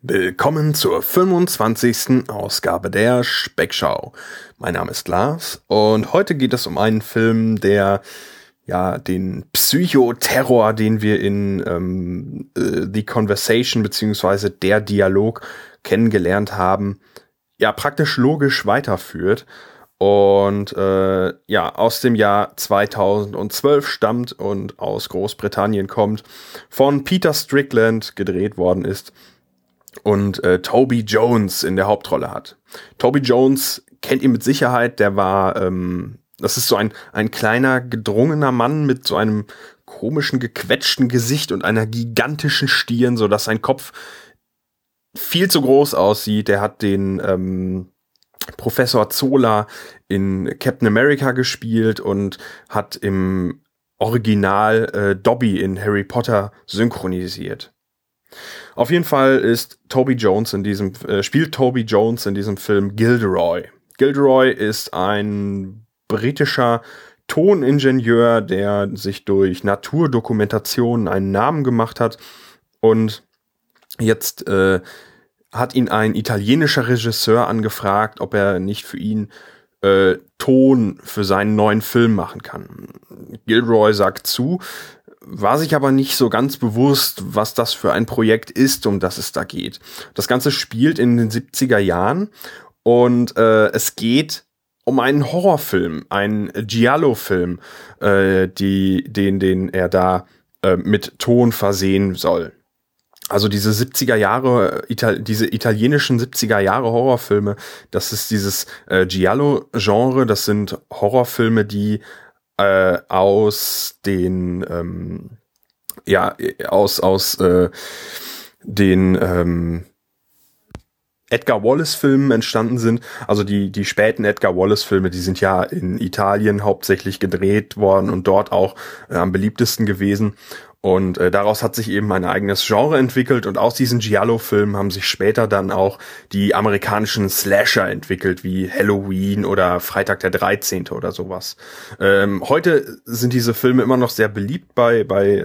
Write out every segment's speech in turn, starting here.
Willkommen zur 25. Ausgabe der Speckschau. Mein Name ist Lars und heute geht es um einen Film, der den Psychoterror, den wir in The Conversation bzw. der Dialog kennengelernt haben, praktisch logisch weiterführt und aus dem Jahr 2012 stammt und aus Großbritannien kommt, von Peter Strickland gedreht worden ist und Toby Jones in der Hauptrolle hat. Toby Jones kennt ihn mit Sicherheit, der war, das ist so ein kleiner, gedrungener Mann mit so einem komischen, gequetschten Gesicht und einer gigantischen Stirn, so dass sein Kopf viel zu groß aussieht. Der hat den Professor Zola in Captain America gespielt und hat im Original Dobby in Harry Potter synchronisiert. Auf jeden Fall spielt Toby Jones in diesem Film Gilderoy. Gilderoy ist ein britischer Toningenieur, der sich durch Naturdokumentationen einen Namen gemacht hat, und jetzt hat ihn ein italienischer Regisseur angefragt, ob er nicht für ihn Ton für seinen neuen Film machen kann. Gilderoy sagt zu, war sich aber nicht so ganz bewusst, was das für ein Projekt ist, um das es da geht. Das Ganze spielt in den 70er Jahren und es geht um einen Horrorfilm, einen Giallo-Film, den er da mit Ton versehen soll. Also diese 70er Jahre, diese italienischen 70er Jahre Horrorfilme, das ist dieses Giallo-Genre, das sind Horrorfilme, die aus den Edgar Wallace-Filmen entstanden sind. Also die späten Edgar Wallace-Filme, die sind ja in Italien hauptsächlich gedreht worden und dort auch am beliebtesten gewesen. Und daraus hat sich eben ein eigenes Genre entwickelt, und aus diesen Giallo-Filmen haben sich später dann auch die amerikanischen Slasher entwickelt, wie Halloween oder Freitag der 13. oder sowas. Heute sind diese Filme immer noch sehr beliebt bei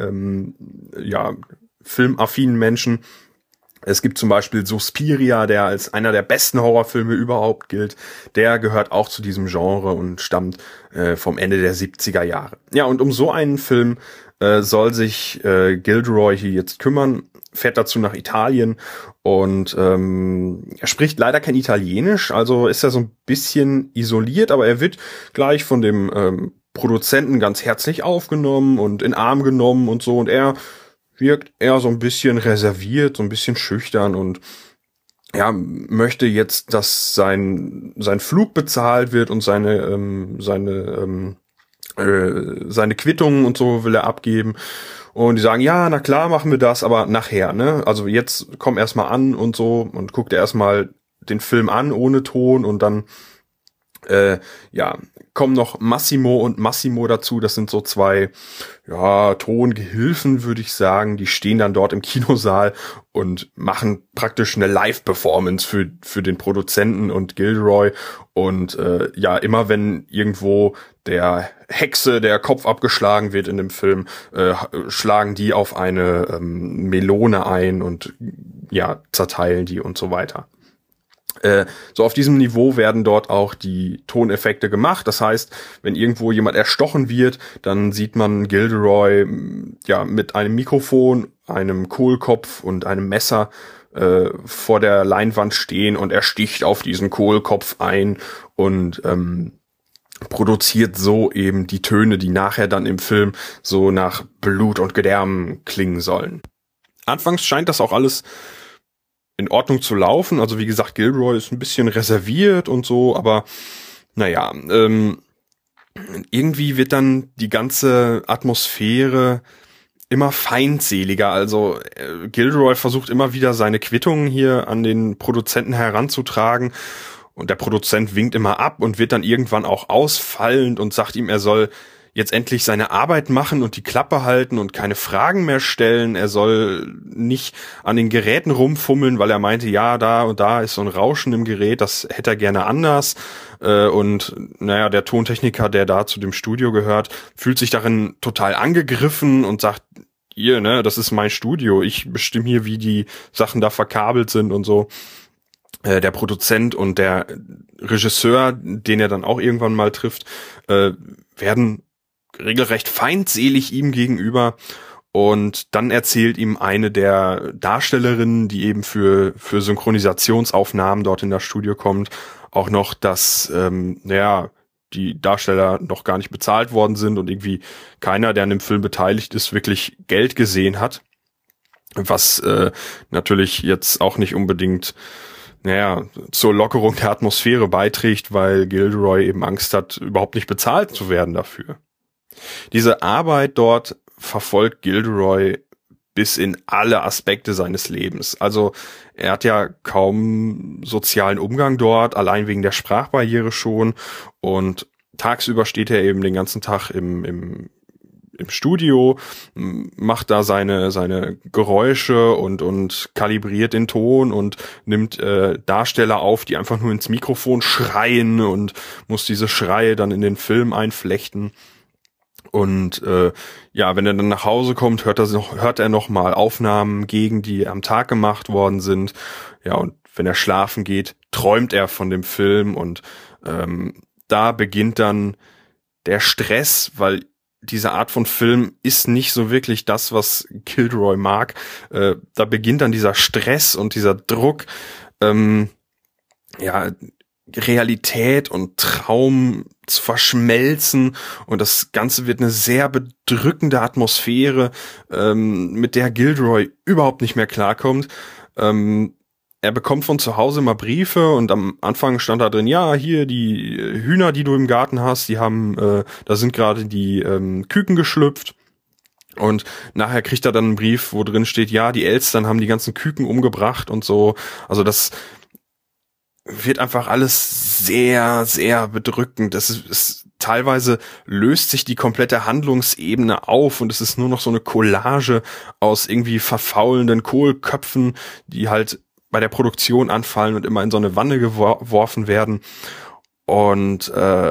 filmaffinen Menschen. Es gibt zum Beispiel Suspiria, der als einer der besten Horrorfilme überhaupt gilt. Der gehört auch zu diesem Genre und stammt vom Ende der 70er Jahre. Ja, und um so einen Film soll sich Gilderoy hier jetzt kümmern, fährt dazu nach Italien und er spricht leider kein Italienisch, also ist er so ein bisschen isoliert, aber er wird gleich von dem Produzenten ganz herzlich aufgenommen und in den Arm genommen und so, und er wirkt eher so ein bisschen reserviert, so ein bisschen schüchtern und möchte jetzt, dass sein Flug bezahlt wird und seine Quittungen und so will er abgeben. Und die sagen, ja, na klar, machen wir das, aber nachher, ne? Also jetzt komm erstmal an und so, und guck dir erstmal den Film an ohne Ton, und dann kommen noch Massimo und Massimo dazu. Das sind so zwei Tongehilfen, würde ich sagen. Die stehen dann dort im Kinosaal und machen praktisch eine Live-Performance für den Produzenten und Gilderoy. Und immer wenn irgendwo der Hexe der Kopf abgeschlagen wird in dem Film, schlagen die auf eine Melone ein und zerteilen die und so weiter. So auf diesem Niveau werden dort auch die Toneffekte gemacht. Das heißt, wenn irgendwo jemand erstochen wird, dann sieht man Gilderoy mit einem Mikrofon, einem Kohlkopf und einem Messer vor der Leinwand stehen, und er sticht auf diesen Kohlkopf ein und produziert so eben die Töne, die nachher dann im Film so nach Blut und Gedärm klingen sollen. Anfangs scheint das auch alles in Ordnung zu laufen. Also wie gesagt, Gilderoy ist ein bisschen reserviert und so, aber irgendwie wird dann die ganze Atmosphäre immer feindseliger. Also Gilderoy versucht immer wieder seine Quittungen hier an den Produzenten heranzutragen, und der Produzent winkt immer ab und wird dann irgendwann auch ausfallend und sagt ihm, er soll jetzt endlich seine Arbeit machen und die Klappe halten und keine Fragen mehr stellen. Er soll nicht an den Geräten rumfummeln, weil er meinte, da und da ist so ein Rauschen im Gerät, das hätte er gerne anders. Und der Tontechniker, der da zu dem Studio gehört, fühlt sich darin total angegriffen und sagt, hier, ne, das ist mein Studio, ich bestimme hier, wie die Sachen da verkabelt sind und so. Der Produzent und der Regisseur, den er dann auch irgendwann mal trifft, werden regelrecht feindselig ihm gegenüber. Und dann erzählt ihm eine der Darstellerinnen, die eben für Synchronisationsaufnahmen dort in das Studio kommt, auch noch, dass die Darsteller noch gar nicht bezahlt worden sind und irgendwie keiner, der an dem Film beteiligt ist, wirklich Geld gesehen hat. Was natürlich jetzt auch nicht unbedingt zur Lockerung der Atmosphäre beiträgt, weil Gilderoy eben Angst hat, überhaupt nicht bezahlt zu werden dafür. Diese Arbeit dort verfolgt Gilderoy bis in alle Aspekte seines Lebens. Also er hat ja kaum sozialen Umgang dort, allein wegen der Sprachbarriere schon. Und tagsüber steht er eben den ganzen Tag im Studio, macht da seine Geräusche und kalibriert den Ton und nimmt Darsteller auf, die einfach nur ins Mikrofon schreien und muss diese Schreie dann in den Film einflechten. Und wenn er dann nach Hause kommt, hört er noch mal Aufnahmen gegen, die am Tag gemacht worden sind. Ja, und wenn er schlafen geht, träumt er von dem Film. Und da beginnt dann der Stress, weil diese Art von Film ist nicht so wirklich das, was Gilderoy mag. Da beginnt dann dieser Stress und dieser Druck, Realität und Traum zu verschmelzen, und das Ganze wird eine sehr bedrückende Atmosphäre, mit der Gilderoy überhaupt nicht mehr klarkommt. Er bekommt von zu Hause immer Briefe, und am Anfang stand da drin, ja, hier die Hühner, die du im Garten hast, die haben, da sind gerade die Küken geschlüpft. Und nachher kriegt er dann einen Brief, wo drin steht, ja, die Elstern haben die ganzen Küken umgebracht und so. Also das wird einfach alles sehr, sehr bedrückend. Das ist teilweise löst sich die komplette Handlungsebene auf, und es ist nur noch so eine Collage aus irgendwie verfaulenden Kohlköpfen, die halt bei der Produktion anfallen und immer in so eine Wanne geworfen werden. Und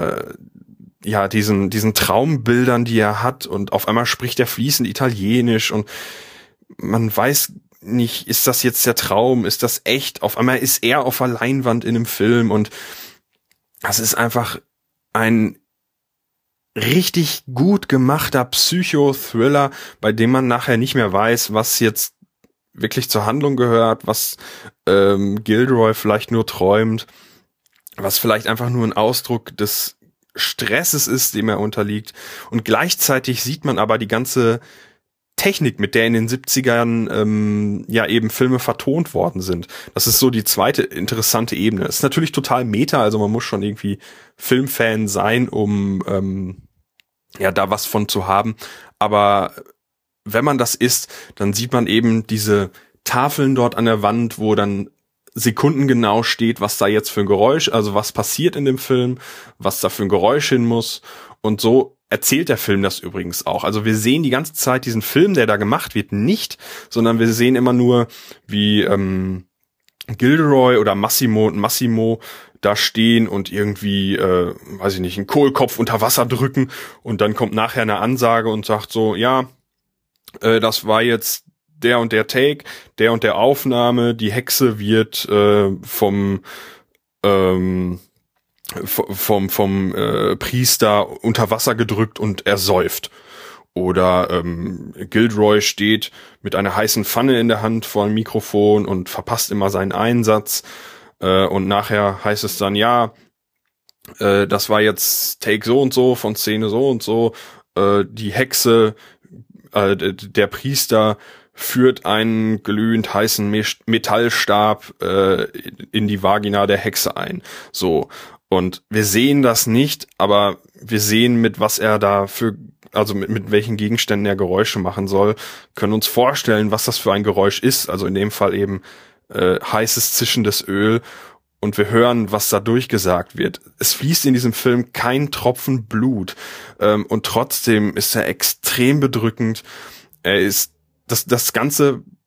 diesen Traumbildern, die er hat, und auf einmal spricht er fließend Italienisch, und man weiß nicht, ist das jetzt der Traum, ist das echt? Auf einmal ist er auf der Leinwand in einem Film, und das ist einfach ein richtig gut gemachter Psychothriller, bei dem man nachher nicht mehr weiß, was jetzt wirklich zur Handlung gehört, was Gilderoy vielleicht nur träumt, was vielleicht einfach nur ein Ausdruck des Stresses ist, dem er unterliegt. Und gleichzeitig sieht man aber die ganze Technik, mit der in den 70ern eben Filme vertont worden sind. Das ist so die zweite interessante Ebene. Das ist natürlich total Meta, also man muss schon irgendwie Filmfan sein, um da was von zu haben. Aber wenn man das ist, dann sieht man eben diese Tafeln dort an der Wand, wo dann sekundengenau steht, was da jetzt für ein Geräusch, also was passiert in dem Film, was da für ein Geräusch hin muss. Und so erzählt der Film das übrigens auch. Also wir sehen die ganze Zeit diesen Film, der da gemacht wird, nicht, sondern wir sehen immer nur, wie Gilderoy oder Massimo da stehen und irgendwie, einen Kohlkopf unter Wasser drücken, und dann kommt nachher eine Ansage und sagt so, ja, das war jetzt der und der Take, der und der Aufnahme, die Hexe wird vom Priester unter Wasser gedrückt und ersäuft. Oder Gilderoy steht mit einer heißen Pfanne in der Hand vor dem Mikrofon und verpasst immer seinen Einsatz. Und nachher heißt es dann, ja, das war jetzt Take so und so von Szene so und so. Die Hexe, der Priester führt einen glühend heißen Metallstab in die Vagina der Hexe ein. So. Und wir sehen das nicht, aber wir sehen, mit was er da mit welchen Gegenständen er Geräusche machen soll, können uns vorstellen, was das für ein Geräusch ist. Also in dem Fall eben heißes, zischendes Öl. Und wir hören, was da durchgesagt wird. Es fließt in diesem Film kein Tropfen Blut. Und trotzdem ist er extrem bedrückend. Er ist das Ganze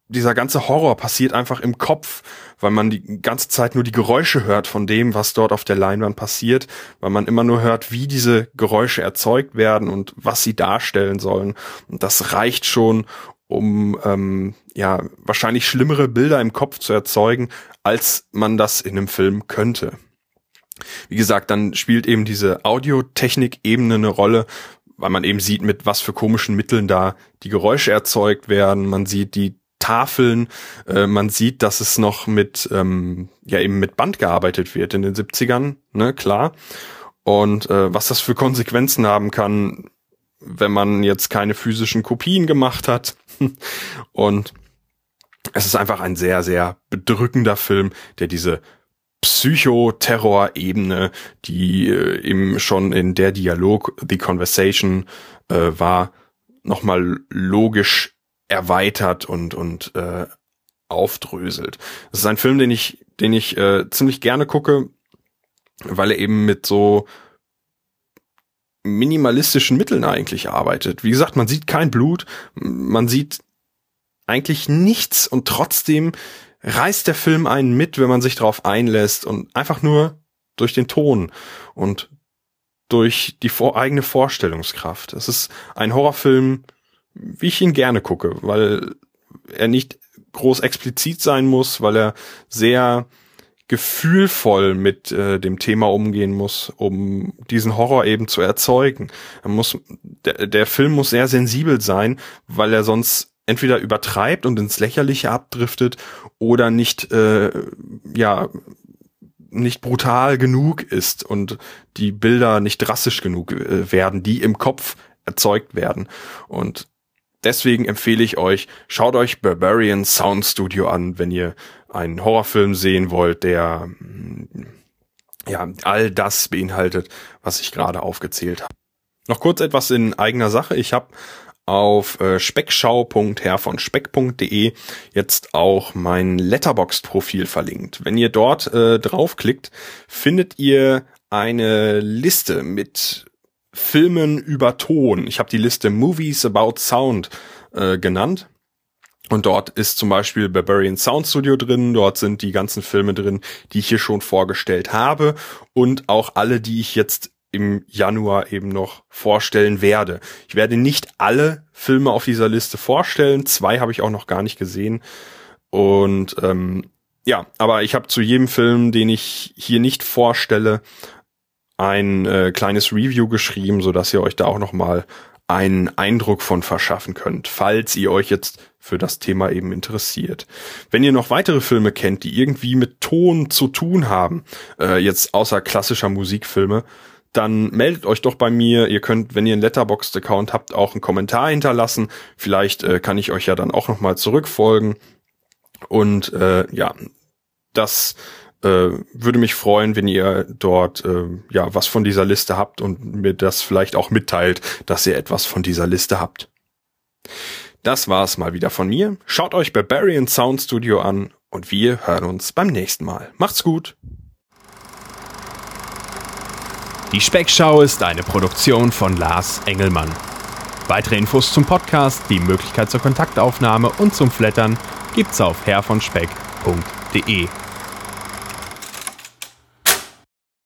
dieser ganze Horror passiert einfach im Kopf, weil man die ganze Zeit nur die Geräusche hört von dem, was dort auf der Leinwand passiert, weil man immer nur hört, wie diese Geräusche erzeugt werden und was sie darstellen sollen. Und das reicht schon, um wahrscheinlich schlimmere Bilder im Kopf zu erzeugen, als man das in einem Film könnte. Wie gesagt, dann spielt eben diese Audiotechnik-Ebene eine Rolle, weil man eben sieht, mit was für komischen Mitteln da die Geräusche erzeugt werden. Man sieht die Tafeln, man sieht, dass es noch mit Band gearbeitet wird in den 70ern, ne, klar. Und was das für Konsequenzen haben kann, wenn man jetzt keine physischen Kopien gemacht hat. Und es ist einfach ein sehr, sehr bedrückender Film, der diese Psychoterror-Ebene, die eben schon in der Dialog The Conversation war, nochmal logisch erweitert und aufdröselt. Das ist ein Film, den ich ziemlich gerne gucke, weil er eben mit so minimalistischen Mitteln eigentlich arbeitet. Wie gesagt, man sieht kein Blut, man sieht eigentlich nichts und trotzdem reißt der Film einen mit, wenn man sich darauf einlässt und einfach nur durch den Ton und durch die eigene Vorstellungskraft. Es ist ein Horrorfilm, wie ich ihn gerne gucke, weil er nicht groß explizit sein muss, weil er sehr gefühlvoll mit dem Thema umgehen muss, um diesen Horror eben zu erzeugen. Der Film muss sehr sensibel sein, weil er sonst entweder übertreibt und ins Lächerliche abdriftet oder nicht brutal genug ist und die Bilder nicht drastisch genug werden, die im Kopf erzeugt werden. Und deswegen empfehle ich euch, schaut euch Berberian Sound Studio an, wenn ihr einen Horrorfilm sehen wollt, der all das beinhaltet, was ich gerade aufgezählt habe. Noch kurz etwas in eigener Sache. Ich habe auf speckschau.hervonspeck.de jetzt auch mein Letterboxd-Profil verlinkt. Wenn ihr dort draufklickt, findet ihr eine Liste mit Filmen über Ton. Ich habe die Liste Movies About Sound genannt. Und dort ist zum Beispiel Berberian Sound Studio drin. Dort sind die ganzen Filme drin, die ich hier schon vorgestellt habe. Und auch alle, die ich jetzt im Januar eben noch vorstellen werde. Ich werde nicht alle Filme auf dieser Liste vorstellen. 2 habe ich auch noch gar nicht gesehen. Und aber ich habe zu jedem Film, den ich hier nicht vorstelle, ein kleines Review geschrieben, sodass ihr euch da auch noch mal einen Eindruck von verschaffen könnt, falls ihr euch jetzt für das Thema eben interessiert. Wenn ihr noch weitere Filme kennt, die irgendwie mit Ton zu tun haben, jetzt außer klassischer Musikfilme, dann meldet euch doch bei mir. Ihr könnt, wenn ihr einen Letterboxd-Account habt, auch einen Kommentar hinterlassen. Vielleicht kann ich euch ja dann auch noch mal zurückfolgen. Und das würde mich freuen, wenn ihr dort was von dieser Liste habt und mir das vielleicht auch mitteilt, dass ihr etwas von dieser Liste habt. Das war's mal wieder von mir. Schaut euch Berberian Sound Studio an und wir hören uns beim nächsten Mal. Macht's gut! Die Speckschau ist eine Produktion von Lars Engelmann. Weitere Infos zum Podcast, die Möglichkeit zur Kontaktaufnahme und zum Flattern gibt's auf herrvonspeck.de.